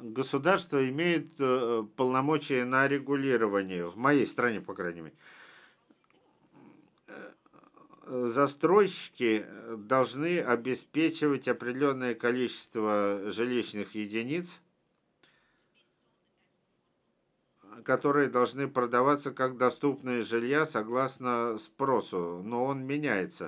государство имеет полномочия на регулирование, в моей стране, по крайней мере. Застройщики должны обеспечивать определенное количество жилищных единиц, которые должны продаваться как доступное жилья согласно спросу, но он меняется.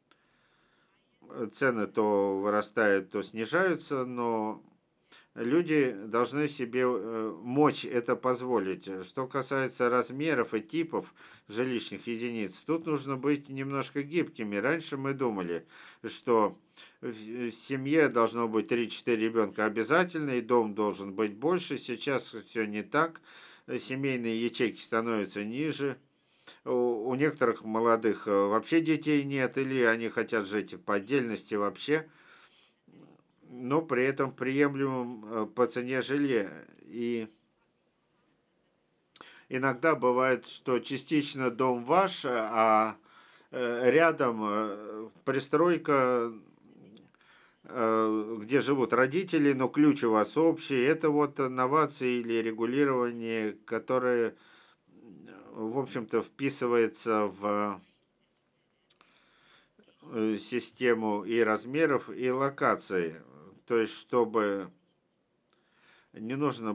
Цены то вырастают, то снижаются, но люди должны себе мочь это позволить. Что касается размеров и типов жилищных единиц, тут нужно быть немножко гибкими. Раньше мы думали, что в семье должно быть 3-4 ребенка обязательно, и дом должен быть больше. Сейчас все не так. Семейные ячейки становятся ниже. У некоторых молодых вообще детей нет, или они хотят жить по отдельности вообще, но при этом в приемлемом по цене жилье. И иногда бывает, что частично дом ваш, а рядом пристройка, где живут родители, но ключ у вас общий. Это вот новации или регулирование, которое, в общем-то, вписывается в систему и размеров, и локаций. То есть, чтобы не нужно